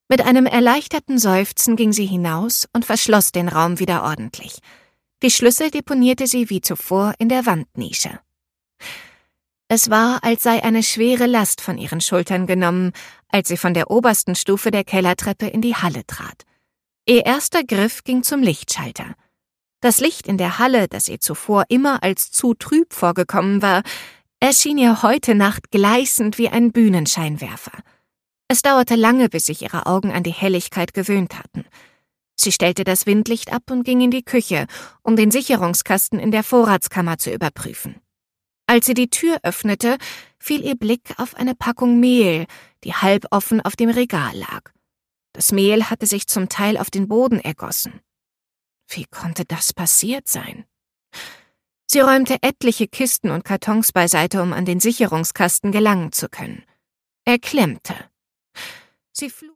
Mit einem erleichterten Seufzen ging sie hinaus und verschloss den Raum wieder ordentlich. Die Schlüssel deponierte sie wie zuvor in der Wandnische. Es war, als sei eine schwere Last von ihren Schultern genommen, als sie von der obersten Stufe der Kellertreppe in die Halle trat. Ihr erster Griff ging zum Lichtschalter. Das Licht in der Halle, das ihr zuvor immer als zu trüb vorgekommen war, erschien ihr heute Nacht gleißend wie ein Bühnenscheinwerfer. Es dauerte lange, bis sich ihre Augen an die Helligkeit gewöhnt hatten. Sie stellte das Windlicht ab und ging in die Küche, um den Sicherungskasten in der Vorratskammer zu überprüfen. Als sie die Tür öffnete, fiel ihr Blick auf eine Packung Mehl, die halboffen auf dem Regal lag. Das Mehl hatte sich zum Teil auf den Boden ergossen. Wie konnte das passiert sein? Sie räumte etliche Kisten und Kartons beiseite, um an den Sicherungskasten gelangen zu können. Er klemmte. Sie flog